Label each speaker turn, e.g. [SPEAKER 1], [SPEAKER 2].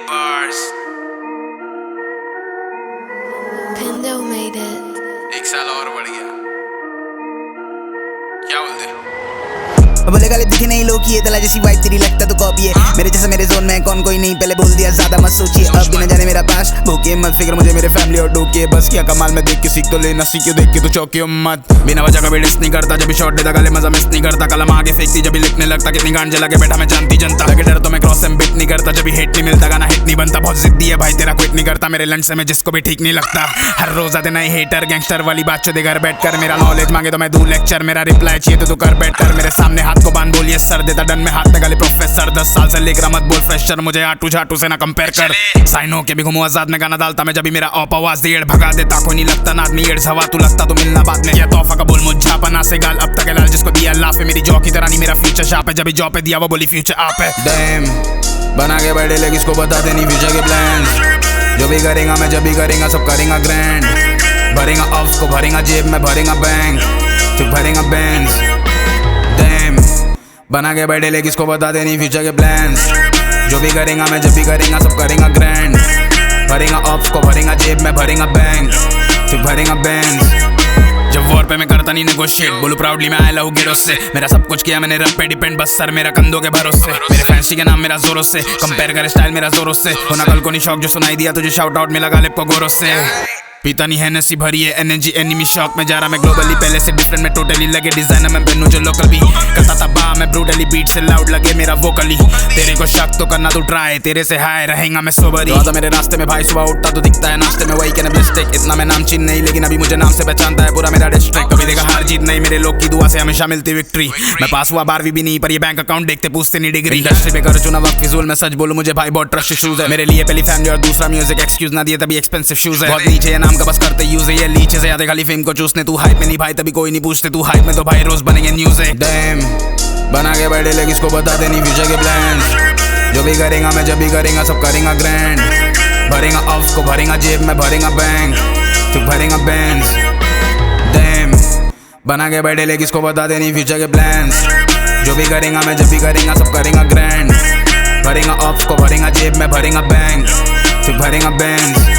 [SPEAKER 1] bars.
[SPEAKER 2] Pindo made it.
[SPEAKER 1] एक साल और बढ़ गया। क्या बोलते?
[SPEAKER 3] बोले गालिब दिखे नहीं लो की तला जैसी वाइब तेरी लगता तो कॉपी है मेरे जैसा मेरे जोन में कौन कोई नहीं पहले बोल दिया ज्यादा मत सोचिए अब भी न जाने मेरा पास भूखिए मत फिक्र मुझे मेरे फैमिली और डूकिए बस क्या कमाल में देख के सीख तो लेना सीख देख के तो चौकियो मत बिना वजह का भी डिस नहीं करता जब भी शॉट देता गाले मजा मिस नहीं करता कलम आगे फेंकती जब भी लिखने लगता कितनी गांड जला के बैठा मैं जानती जनता लगे डर तो मैं क्रॉस एंड बिट नहीं करता जब भी हिट नहीं मिलता गाना हिट नहीं बनता बहुत जिद्दी है भाई तेरा क्विट नहीं करता मेरे लंच से मैं जिसको भी ठीक नहीं लगता हर रोज आते नए हेटर गैंगस्टर वाली बात दे घर बैठ कर मेरा नॉलेज मांगे तो मैं दूं लेक्चर मेरा रिप्लाई चाहिए तो तू कर बैठ कर मेरे सामने हाथ को बांध बोलिए सर देता डन में हाथ में गाली प्रोफेसर 10 साल से लेकर मत बोल फ्रेशर मुझे आटू झाटू से ना कंपेयर कर साइनो के भी घूमू आजाद में गाना डालता मैं जब भी मेरा ऑप आवाज देड़ भगा देता कोई नहीं लगता ना आदमी एड्स हवा तू लगता तो मिलना बाद में क्या तोहफा का बोल मुझा पना से गाल अब तक लाल जिसको दिया लाफ है मेरी जॉ की तरह नहीं मेरा फ्यूचर शाप है जब भी जॉ पे दिया वो बोली फ्यूचर आप है डैम बना के बैठे ले किसको बता देनी फ्यूचर के प्लान्स जो भी करेगा मैं जब भी करेगा सब करेगा ग्रैंड भरेगा ऑफ्स को भरेगा जेब में भरेगा बैंक चुप भरेगा बेंज डैम बना के बैठे ले किसको बता देनी फ्यूचर के प्लान्स जो भी करेगा मैं जब भी करेगा सब करेगा ग्रैंड भरेगा ऑफ्स को भरेगा जेब में भरेगा बैंक चुप भरेगा बेंज जब वॉर पे मैं करता नहीं नेगोशिएट बोलूं प्राउडली मैं आया हूँ गिरों से मेरा सब कुछ किया मैंने रब पे डिपेंड बस सर मेरा कंधों के भरोसे मेरे फैंसी के नाम मेरा जोरों से कंपेयर करे स्टाइल मेरा जोरों से होना कल को नहीं शौक जो सुनाई दिया तुझे शाउट आउट मिला गालिब को गोरों से पीता नहीं है नसी भरी है एनर्जी एनिमी शॉक में जा रहा मैं ग्लोबली पहले से डिफरेंट में टोटली लगे डिजाइनर में पहनूं जो लोकल भी करता था बा मैं ब्रूटली बीट से लाउड लगे मेरा वोकली तेरे को शक तो करना तू ट्राई तेरे से हाय रहेगा मैं सोबरी तो मेरे रास्ते में भाई सुबह उठता तो दिखता है नाश्ते में वही कहना मिस्टेक इतना मैं नाम चीन नहीं लेकिन अभी मुझे नाम से पहचानता है पूरा मेरा डिस्ट्रिक्ट कभी देखा हार जीत नहीं मेरे लोग की दुआ से हमेशा मिलती विक्ट्री मैं पास हुआ 12वीं भी नहीं पर ये बैंक अकाउंट देखते पूछते नहीं डिग्री इंडस्ट्री पे कर चुना वक्त फिजूल मैं सच बोलूं मुझे भाई बहुत ट्रस्ट इश्यूज है मेरे लिए पहली फैमिली और दूसरा म्यूजिक एक्सक्यूज ना दिए तभी एक्सपेंसिव शूज है बहुत नीचे ये नाम का बस करते यूज ये लीचे से आते खाली फेम को चूसने तू हाइप में नहीं भाई तभी कोई नहीं पूछते तू हाइप में तो भाई रोज बनेंगे न्यूज़ है डैम बना के बैठे ले किसको बता देनी फ्यूचर के प्लान्स जो भी करेगा मैं जब भी करेगा सब करेगा ग्रैंड भरेगा ऑफ्स को भरेगा जेब में भरेगा बैंक चुप भरेगा बेंज डैम बना के बैठे ले किसको बता देनी फ्यूचर के प्लान्स जो भी करेगा मैं जब भी करेगा सब करेगा ग्रैंड भरेगा ऑफ्स को भरेगा जेब में भरेगा बैंक चुप भरेगा बेंज